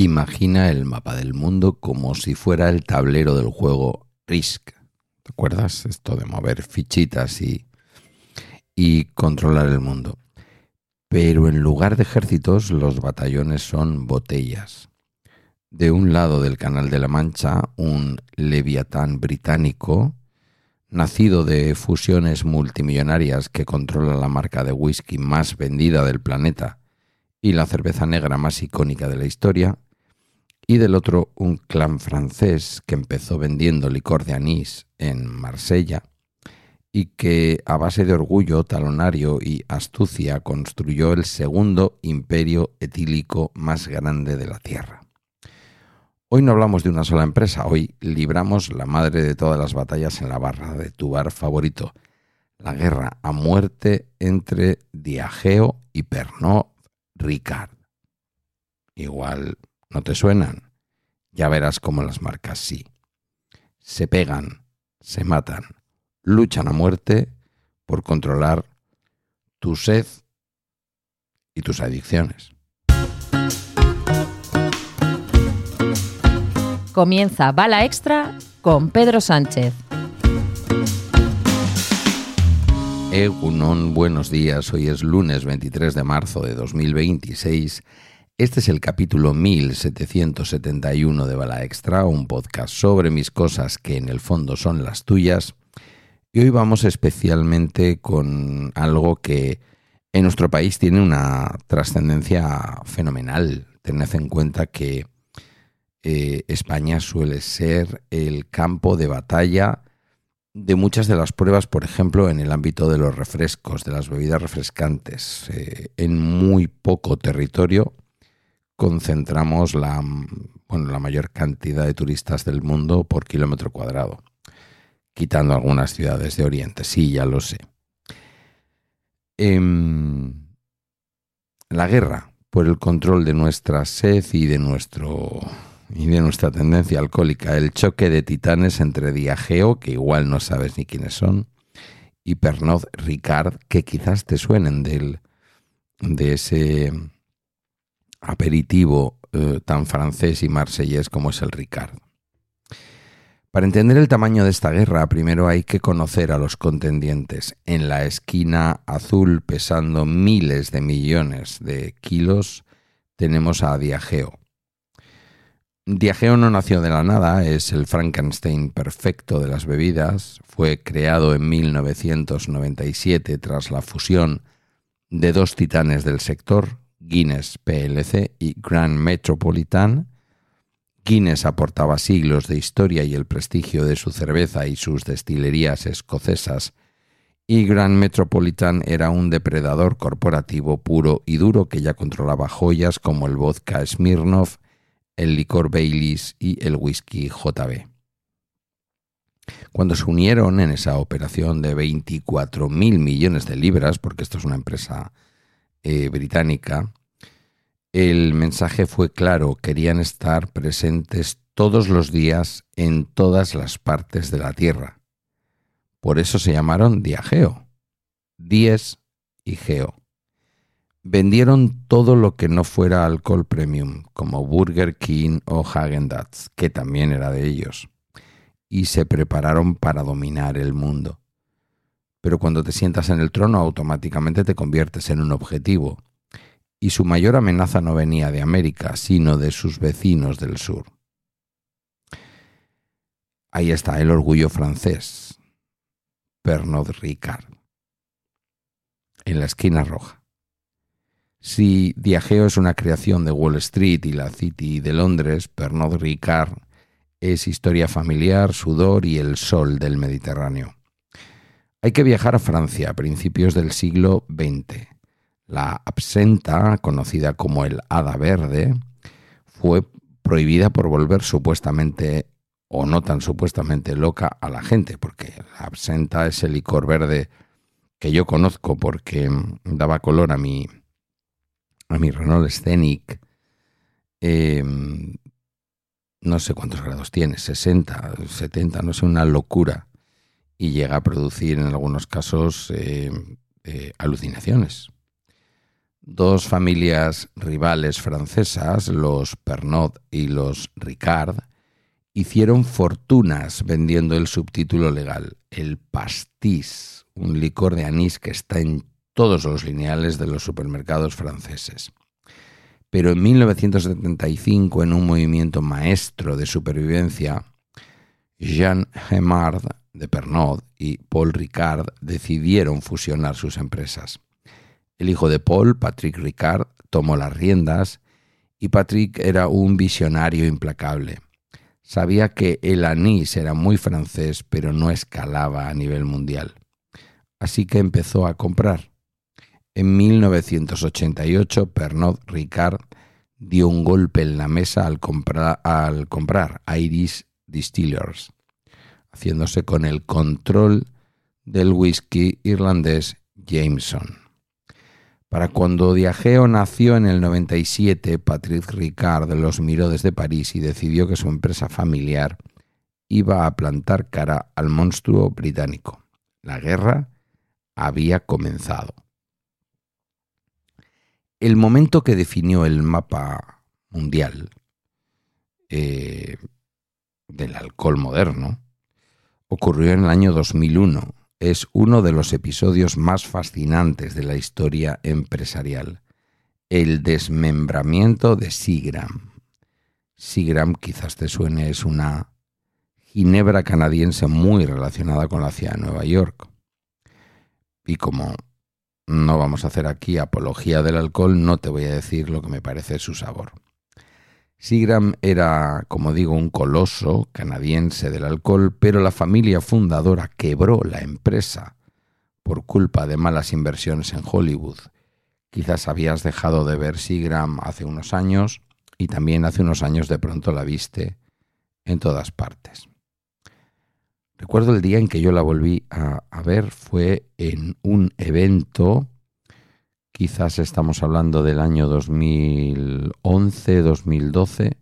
Imagina el mapa del mundo como si fuera el tablero del juego Risk. ¿Te acuerdas? Esto de mover fichitas y controlar el mundo. Pero en lugar de ejércitos, los batallones son botellas. De un lado del Canal de la Mancha, un Leviatán británico, nacido de fusiones multimillonarias que controla la marca de whisky más vendida del planeta y la cerveza negra más icónica de la historia, y del otro un clan francés que empezó vendiendo licor de anís en Marsella y que a base de orgullo, talonario y astucia construyó el segundo imperio etílico más grande de la Tierra. Hoy no hablamos de una sola empresa, hoy libramos la madre de todas las batallas en la barra de tu bar favorito, la guerra a muerte entre Diageo y Pernod Ricard. Igual no te suenan, ya verás cómo las marcas sí. Se pegan, se matan, luchan a muerte por controlar tu sed y tus adicciones. Comienza Bala Extra con Pedro Sánchez. Egunon, buenos días. Hoy es lunes 23 de marzo de 2026. Este es el capítulo 1771 de Bala Extra, un podcast sobre mis cosas que en el fondo son las tuyas. Y hoy vamos especialmente con algo que en nuestro país tiene una trascendencia fenomenal. Tened en cuenta que España suele ser el campo de batalla de muchas de las pruebas, por ejemplo, en el ámbito de los refrescos, de las bebidas refrescantes. En muy poco territorio concentramos la mayor cantidad de turistas del mundo por kilómetro cuadrado, quitando algunas ciudades de Oriente. Sí, ya lo sé. La guerra por el control de nuestra sed y de nuestra tendencia alcohólica, el choque de titanes entre Diageo, que igual no sabes ni quiénes son, y Pernod Ricard, que quizás te suenen de ese aperitivo tan francés y marsellés como es el Ricard. Para entender el tamaño de esta guerra, primero hay que conocer a los contendientes. En la esquina azul, pesando miles de millones de kilos, tenemos a Diageo. Diageo no nació de la nada, es el Frankenstein perfecto de las bebidas. Fue creado en 1997 tras la fusión de dos titanes del sector, Guinness PLC y Grand Metropolitan. Guinness aportaba siglos de historia y el prestigio de su cerveza y sus destilerías escocesas, y Grand Metropolitan era un depredador corporativo puro y duro que ya controlaba joyas como el vodka Smirnoff, el licor Baileys y el whisky JB. Cuando se unieron en esa operación de 24.000 millones de libras, porque esto es una empresa británica, el mensaje fue claro: querían estar presentes todos los días en todas las partes de la Tierra. Por eso se llamaron Diageo, Dies y Geo. Vendieron todo lo que no fuera alcohol premium, como Burger King o Häagen-Dazs, que también era de ellos, y se prepararon para dominar el mundo. Pero cuando te sientas en el trono, automáticamente te conviertes en un objetivo, y su mayor amenaza no venía de América, sino de sus vecinos del sur. Ahí está el orgullo francés, Pernod Ricard, en la esquina roja. Si Diageo es una creación de Wall Street y la City de Londres, Pernod Ricard es historia familiar, sudor y el sol del Mediterráneo. Hay que viajar a Francia a principios del siglo XX. La absenta, conocida como el hada verde, fue prohibida por volver supuestamente, o no tan supuestamente, loca a la gente, porque la absenta es el licor verde que yo conozco porque daba color a mi Renault Scenic. No sé cuántos grados tiene, 60, 70, no sé, una locura. Y llega a producir en algunos casos alucinaciones. Dos familias rivales francesas, los Pernod y los Ricard, hicieron fortunas vendiendo el subtítulo legal, el pastis, un licor de anís que está en todos los lineales de los supermercados franceses. Pero en 1975, en un movimiento maestro de supervivencia, Jean Gemard de Pernod y Paul Ricard decidieron fusionar sus empresas. El hijo de Paul, Patrick Ricard, tomó las riendas y Patrick era un visionario implacable. Sabía que el anís era muy francés, pero no escalaba a nivel mundial. Así que empezó a comprar. En 1988, Pernod Ricard dio un golpe en la mesa al comprar Irish Distillers, haciéndose con el control del whisky irlandés Jameson. Para cuando Diageo nació en el 97, Patrick Ricard los miró desde París y decidió que su empresa familiar iba a plantar cara al monstruo británico. La guerra había comenzado. El momento que definió el mapa mundial del alcohol moderno ocurrió en el año 2001. Es uno de los episodios más fascinantes de la historia empresarial. El desmembramiento de Seagram. Seagram, quizás te suene, es una ginebra canadiense muy relacionada con la ciudad de Nueva York. Y como no vamos a hacer aquí apología del alcohol, no te voy a decir lo que me parece su sabor. Seagram era, como digo, un coloso canadiense del alcohol, pero la familia fundadora quebró la empresa por culpa de malas inversiones en Hollywood. Quizás habías dejado de ver Seagram hace unos años y también hace unos años de pronto la viste en todas partes. Recuerdo el día en que yo la volví a ver, fue en un evento. Quizás estamos hablando del año 2011-2012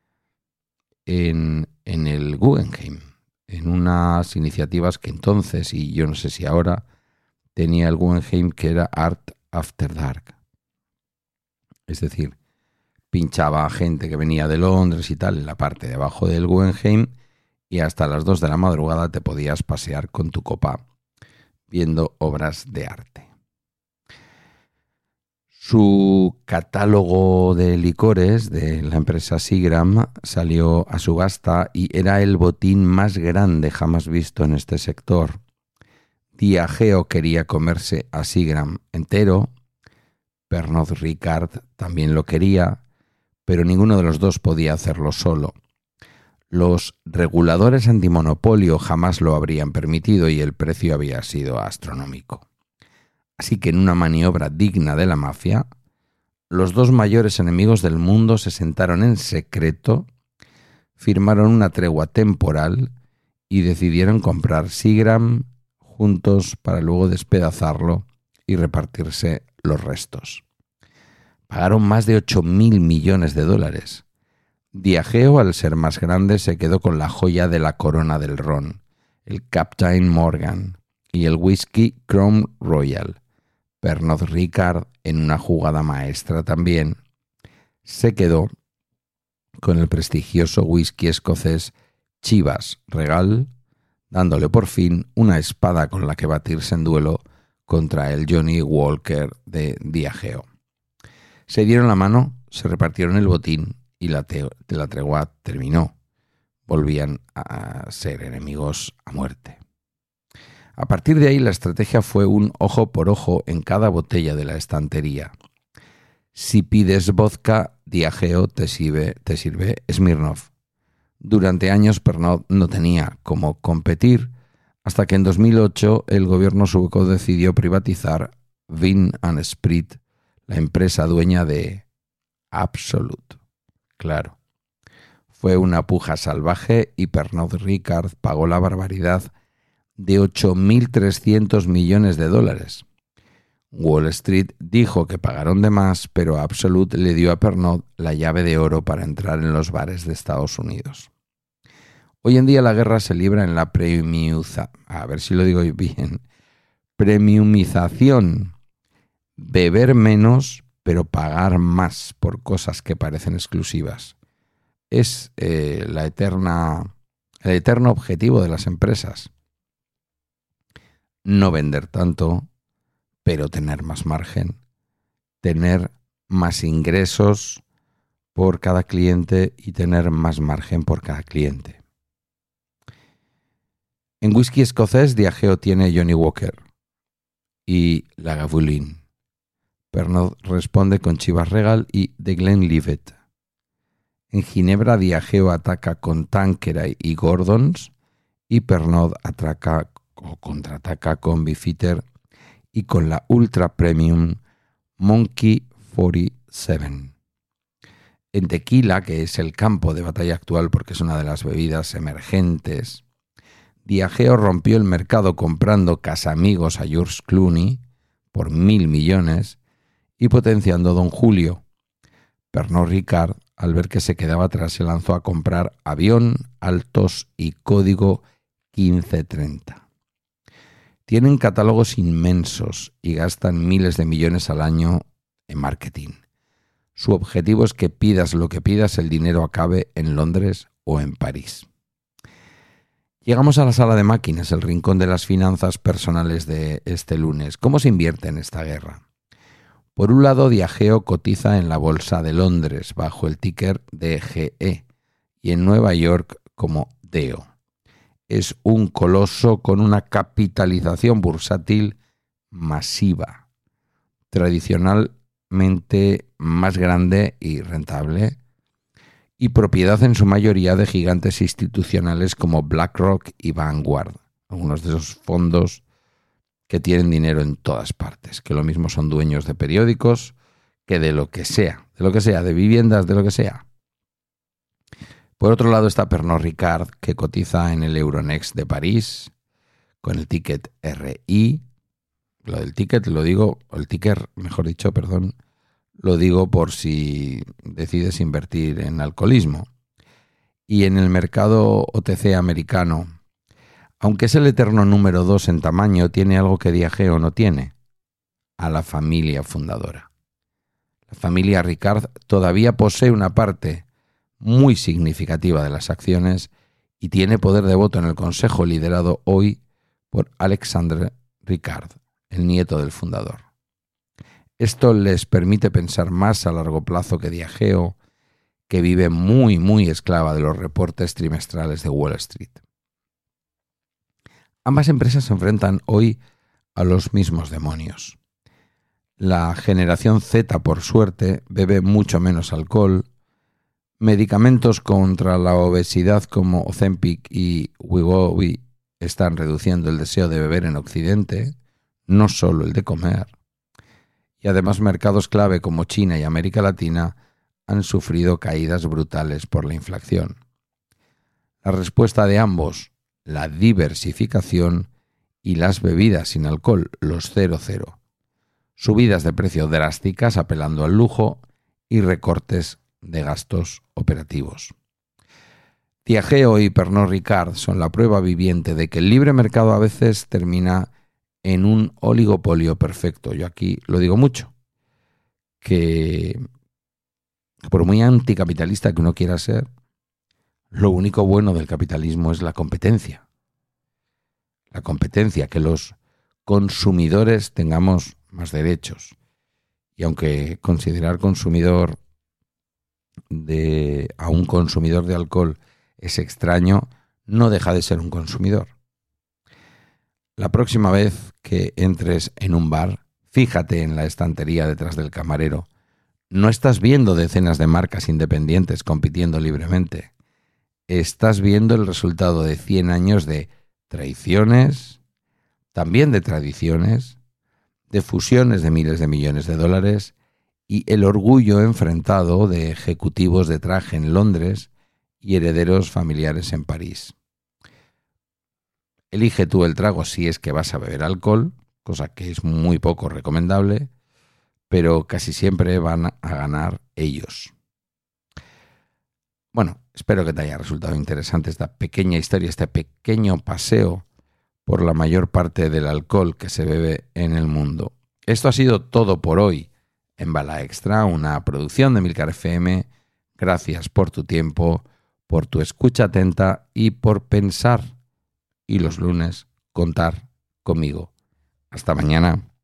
en el Guggenheim, en unas iniciativas que entonces, y yo no sé si ahora, tenía el Guggenheim, que era Art After Dark. Es decir, pinchaba a gente que venía de Londres y tal en la parte de abajo del Guggenheim y hasta las 2 de la madrugada te podías pasear con tu copa viendo obras de arte. Su catálogo de licores de la empresa Seagram salió a subasta y era el botín más grande jamás visto en este sector. Diageo quería comerse a Seagram entero, Pernod Ricard también lo quería, pero ninguno de los dos podía hacerlo solo. Los reguladores antimonopolio jamás lo habrían permitido y el precio había sido astronómico. Así que en una maniobra digna de la mafia, los dos mayores enemigos del mundo se sentaron en secreto, firmaron una tregua temporal y decidieron comprar Seagram juntos para luego despedazarlo y repartirse los restos. Pagaron más de 8.000 millones de dólares. Diageo, al ser más grande, se quedó con la joya de la corona del ron, el Captain Morgan, y el whisky Crown Royal. Pernod Ricard, en una jugada maestra también, se quedó con el prestigioso whisky escocés Chivas Regal, dándole por fin una espada con la que batirse en duelo contra el Johnny Walker de Diageo. Se dieron la mano, se repartieron el botín y la tregua terminó. Volvían a ser enemigos a muerte. A partir de ahí la estrategia fue un ojo por ojo en cada botella de la estantería. Si pides vodka, Diageo te sirve Smirnoff. Durante años Pernod no tenía cómo competir, hasta que en 2008 el gobierno sueco decidió privatizar Vin & Sprit, la empresa dueña de Absolut. Claro, fue una puja salvaje y Pernod Ricard pagó la barbaridad de 8.300 millones de dólares. Wall Street dijo que pagaron de más, pero Absolut le dio a Pernod la llave de oro para entrar en los bares de Estados Unidos. Hoy en día la guerra se libra en la premiumización. Beber menos, pero pagar más por cosas que parecen exclusivas. Es el eterno objetivo de las empresas. No vender tanto, pero tener más margen, tener más ingresos por cada cliente y tener más margen por cada cliente. En whisky escocés, Diageo tiene Johnny Walker y Lagavulin. Pernod responde con Chivas Regal y The Glenlivet. En Ginebra, Diageo ataca con Tanqueray y Gordons y Pernod contraataca con Beefeater y con la ultra premium Monkey 47. En tequila, que es el campo de batalla actual porque es una de las bebidas emergentes, Diageo rompió el mercado comprando Casamigos a George Clooney por 1.000 millones y potenciando Don Julio. Pernod Ricard, al ver que se quedaba atrás, se lanzó a comprar Avión, Altos y Código 1530. Tienen catálogos inmensos y gastan miles de millones al año en marketing. Su objetivo es que pidas lo que pidas, el dinero acabe en Londres o en París. Llegamos a la sala de máquinas, el rincón de las finanzas personales de este lunes. ¿Cómo se invierte en esta guerra? Por un lado, Diageo cotiza en la Bolsa de Londres bajo el ticker DGE y en Nueva York como DEO. Es un coloso con una capitalización bursátil masiva, tradicionalmente más grande y rentable, y propiedad en su mayoría de gigantes institucionales como BlackRock y Vanguard, algunos de esos fondos que tienen dinero en todas partes, que lo mismo son dueños de periódicos que de lo que sea, de viviendas, de lo que sea. Por otro lado está Pernod Ricard, que cotiza en el Euronext de París, con el ticket RI. Lo del ticket lo digo por si decides invertir en alcoholismo. Y en el mercado OTC americano, aunque es el eterno número 2 en tamaño, tiene algo que Diageo no tiene: a la familia fundadora. La familia Ricard todavía posee una parte muy significativa de las acciones y tiene poder de voto en el consejo, liderado hoy por Alexandre Ricard, el nieto del fundador. Esto les permite pensar más a largo plazo que Diageo, que vive muy, muy esclava de los reportes trimestrales de Wall Street. Ambas empresas se enfrentan hoy a los mismos demonios. La generación Z, por suerte, bebe mucho menos alcohol. Medicamentos contra la obesidad como Ozempic y Wegovy están reduciendo el deseo de beber en Occidente, no solo el de comer. Y además mercados clave como China y América Latina han sufrido caídas brutales por la inflación. La respuesta de ambos, la diversificación y las bebidas sin alcohol, los 0,0. Subidas de precio drásticas apelando al lujo y recortes de gastos operativos. Diageo y Pernod Ricard son la prueba viviente de que el libre mercado a veces termina en un oligopolio perfecto. Yo aquí lo digo mucho, que por muy anticapitalista que uno quiera ser, lo único bueno del capitalismo es la competencia. La competencia, que los consumidores tengamos más derechos. Y aunque considerar consumidor a un consumidor de alcohol es extraño, no deja de ser un consumidor. La próxima vez que entres en un bar, fíjate en la estantería detrás del camarero. No estás viendo decenas de marcas independientes compitiendo libremente. Estás viendo el resultado de 100 años de traiciones, también de tradiciones, de fusiones de miles de millones de dólares y el orgullo enfrentado de ejecutivos de traje en Londres y herederos familiares en París. Elige tú el trago si es que vas a beber alcohol, cosa que es muy poco recomendable, pero casi siempre van a ganar ellos. Bueno, espero que te haya resultado interesante esta pequeña historia, este pequeño paseo por la mayor parte del alcohol que se bebe en el mundo. Esto ha sido todo por hoy en Bala Extra, una producción de Milcar FM. Gracias por tu tiempo, por tu escucha atenta y por pensar y los lunes contar conmigo. Hasta mañana.